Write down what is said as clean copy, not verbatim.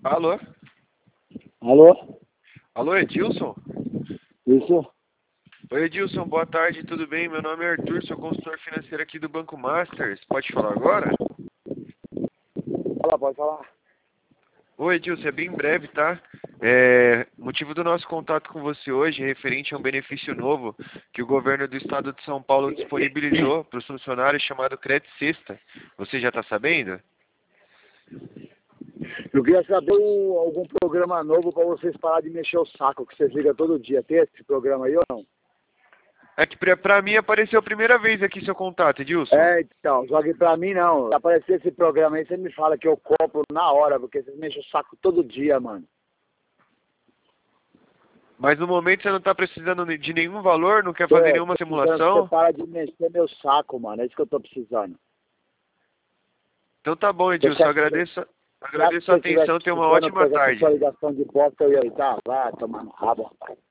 Alô? Alô? Alô, Edilson? Isso? Oi, Edilson, boa tarde, tudo bem? Meu nome é Arthur, sou consultor financeiro aqui do Banco Masters. Pode falar agora? Fala, pode falar. Oi, Edilson, é bem breve, tá? Motivo do nosso contato com você hoje é referente a um benefício novo que o governo do estado de São Paulo disponibilizou para os funcionários chamado Crédito Sexta. Você já está sabendo? Eu queria saber algum programa novo para vocês parar de mexer o saco, que vocês ligam todo dia. Tem esse programa aí ou não? É que pra mim apareceu a primeira vez aqui seu contato, Edilson. Então, só que pra mim não. Se aparecer esse programa aí, você me fala que eu compro na hora, porque vocês mexem o saco todo dia, mano. Mas no momento você não está precisando de nenhum valor, não quer fazer nenhuma Tô precisando que simulação? você para de mexer meu saco, mano. É isso que eu tô precisando. Então tá bom, Edilson, Se agradeço se a eu tivesse atenção, tenha uma precisando ótima pegar essa tarde. ligação de bosta, eu ia estar lá tomando rabo, rapaz.